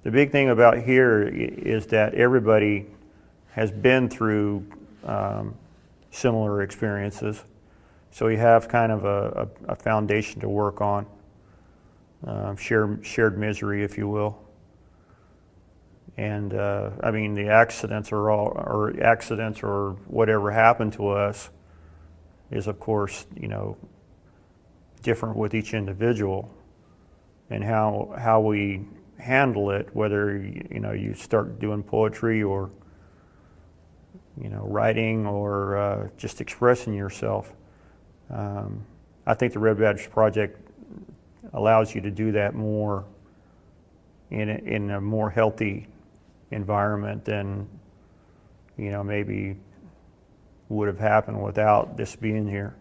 The big thing about here is that everybody has been through similar experiences, so we have kind of a foundation to work on, shared misery, if you will. And I mean, the accidents or whatever happened to us is, of course, different with each individual, and how we handle it, whether you start doing poetry or writing or just expressing yourself. I think the Red Badge Project allows you to do that more in a more healthy environment than maybe would have happened without this being here.